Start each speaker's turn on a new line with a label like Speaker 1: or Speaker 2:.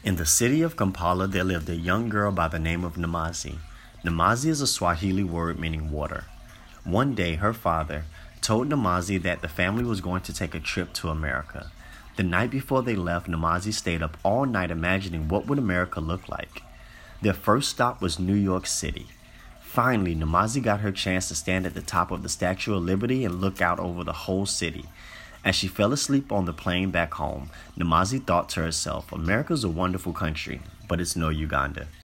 Speaker 1: In the city of Kampala, there lived a young girl by the name of Namazi. Namazi is a Swahili word meaning water. One day, her father told Namazi that the family was going to take a trip to America. The night before they left, Namazi stayed up all night imagining what would America look like. Their first stop was New York City. Finally, Namazi got her chance to stand at the top of the Statue of Liberty and look out over the whole city. As she fell asleep on the plane back home, Namazi thought to herself, America's a wonderful country, but it's no Uganda.